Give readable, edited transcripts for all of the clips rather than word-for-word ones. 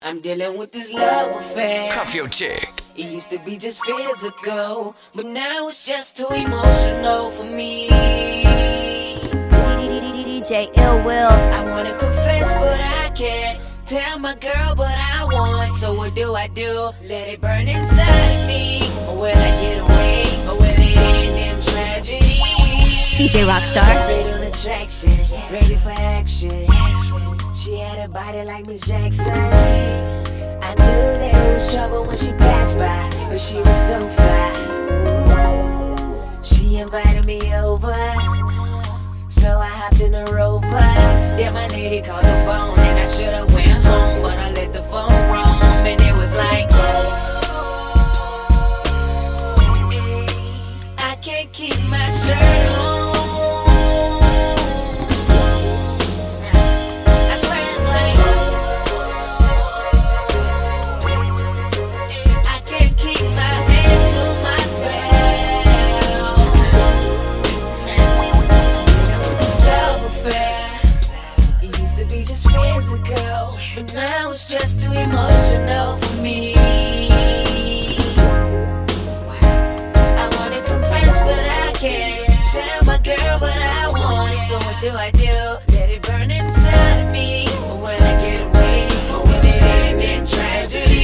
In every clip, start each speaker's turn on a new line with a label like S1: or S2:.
S1: I'm dealing with this love affair.
S2: Cuff your chick.
S1: It used to be just physical, but now it's just too emotional for me.
S3: DJ Ill Will.
S1: I wanna confess, but I can't tell my girl, but I want. So what do I do? Let it burn inside me, or will I get away, or will it end in tragedy?
S3: DJ Rockstar.
S1: Fatal attraction, ready for action. She had a body like Miss Jackson. I knew there was trouble when she passed by, but she was so fly. She invited me over, so I hopped in a Rover. Then my lady called the phone, and I should've went home, but I let the phone roam, and it was like, I can't keep my shirt on. But now it's just too emotional for me. I wanna confess, but I can't tell my girl what I want. So what do I do? Let it burn inside of me, or will I get away, or will it end in tragedy?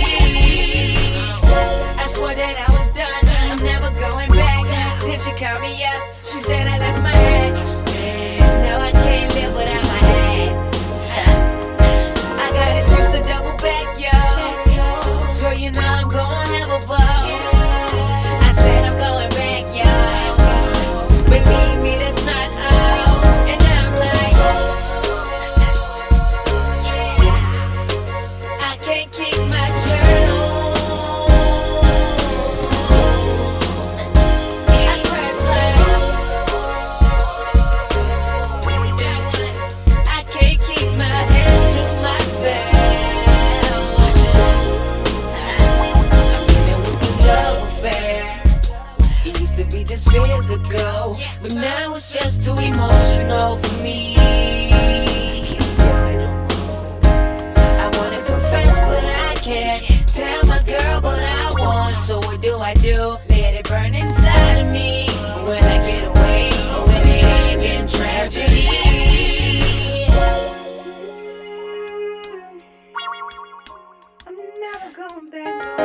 S1: I swore that I was done, I'm never going back. Then she called me up, she said I left my hat. Now I can't live without my hat. So you know I'm gonna have a ball. I said I'm going back, y'all. Believe me, that's not all. And I'm like, I can't keep my shirt on. I swear it's like, I can't keep my hands to myself. Just physical, but now it's just too emotional for me. I wanna confess, but I can't tell my girl, but I want. So what do I do? Let it burn inside of me, or will I get away, or will it end in tragedy? I'm never going back.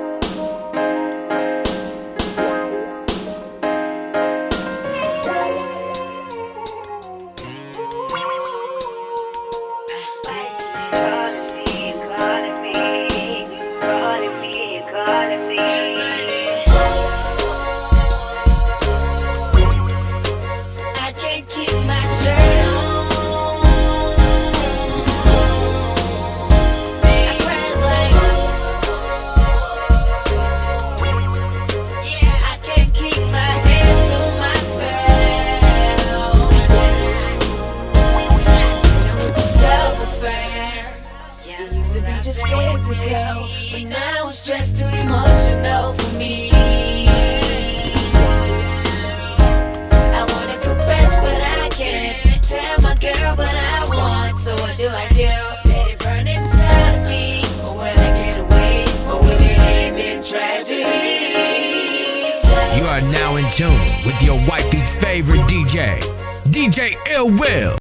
S1: I can't keep my shirt on. I swear it's like, I can't keep my hands to myself. This love affair, it used to be just physical, but now it's just too emotional for me. I wanna confess, but I can't tell my girl, but I want. So what do I do? Let it burn inside of me, or will I get away, or will it end in tragedy?
S2: You are now in tune with your wifey's favorite DJ, DJ Ill Will.